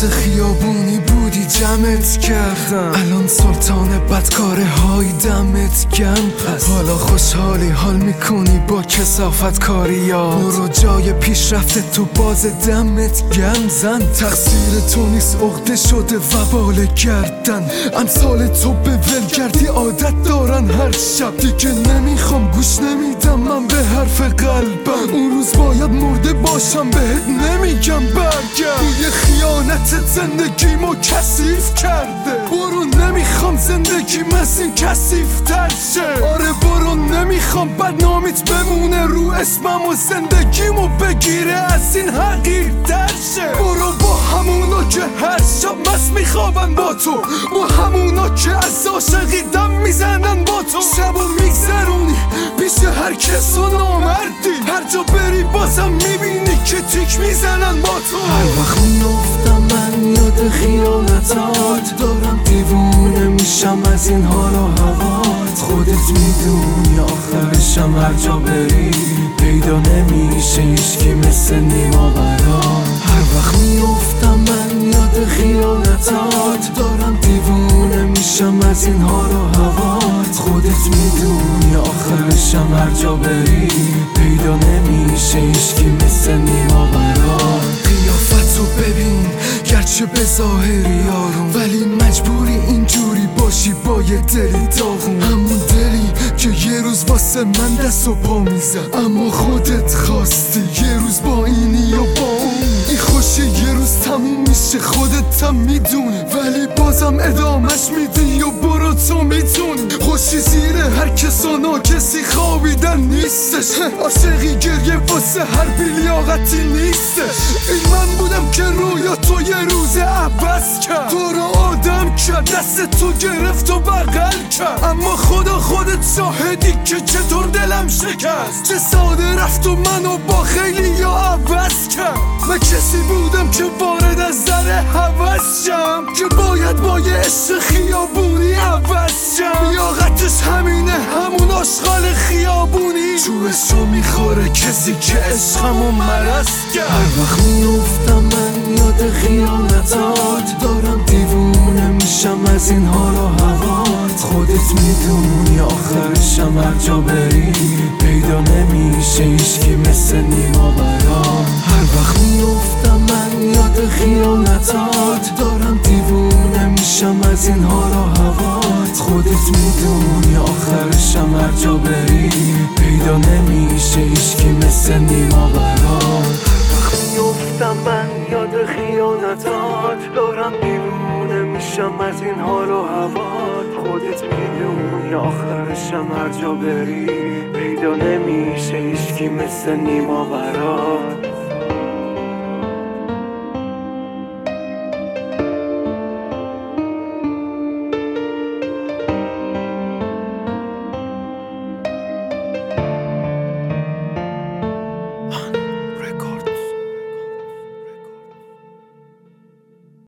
عشق خیابونی بودی جمعت کردم، الان سلطان بدکاره های دمت گم. پس حالا خوشحالی حال میکنی با کثافت کاریات، برو جای پیشرفت تو باز دمت گم. زن تقصیر تو نیست، عقده شده وبال گردن، امثال تو به ولگردی عادت دارن هر شب. دیگه نمیخوام گوش نمیدم من به حرف قلبم، اون روز باید مرده باشم بهت نمیگم برگرد. بوی خیانت زندگیمو کثیف کرده، برو نمیخوام زندگیم از این کثیف تر شه. آره برو نمیخوام بدنامیت بمونه رو اسمم و زندگیمو بگیره از این حقیر تر شه. برو با همونا که هر شب مست میخوابن با تو، با همونا که از عاشقی دم میزنن با تو. شبو میگذرونی پیش هر کس و نامردی، هر جا بری بازم میبینی که تیک میزنن با تو. هر وقت میافتم من یاد خیانتات، دارم دیوونه میشم از این حال و هوات. خودت میدونی آخرشم هر جا بری پیدا نمیشه هیچکی مثل نیما برات. هر وقت میافتم من یاد خیانتات، دارم دیوونه میشم از این حال و هوات. خودت میدونی آخرشم هر جا بری پیدا نمیشه هیچکی مثل نیما برات. قیافتو ببین گرچه به ظاهری آروم، ولی مجبوری اینجوری باشی با یه دلی داغون. همون دلی که یه روز واسه من دست و پا میزد، اما خودت خواستی یه روز با اینی و با اون. این خوشی یه روز تموم میشه خودت هم میدونی، ولی بازم ادامش میدی و برو تو میتونی. خوشی زیر هر کس و ناکسی خوابیدن نیستش، عاشقی گریه واسه هر بیلیاقتی نیستش. این من بودم که رویا تو یه روز عوض کرد، تو رو آدم کرد، دست تو گرفت و بغل کرد. اما خدا خودت شاهدی که چطور دلم شکست، چه ساده رفت و منو با خیلی یا عوض کرد. من کسی بودم که وارد از ذره حوض شم، که باید با یه عشق خیابونی عوض شم. لیاقتش همینه، همون آشغال خیابونی، جوشو میخوره کسی که عشقمو مرض کرد. هر وقت میافتم من یاد خیانتات، دارم دیوونه میشم از این حال و هوات. خودت میدونی آخرشم هر جا بری پیدا نمیشه هیچکی مثل نیما برات. هر وقت میافتم من یاد خیانتات، دارم دیوونه میشم از این حال و هوات. خودت میدونی آخرشم هر جا بری پیدا نمیشه هیچکی مثل نیما برات. میافتم من یاد خیانتات، دارم دیوونه میشم از این حال و هوات. خودت میدونی آخرشم هر جا بری پیدا نمیشه هیچکی مثل نیما برات.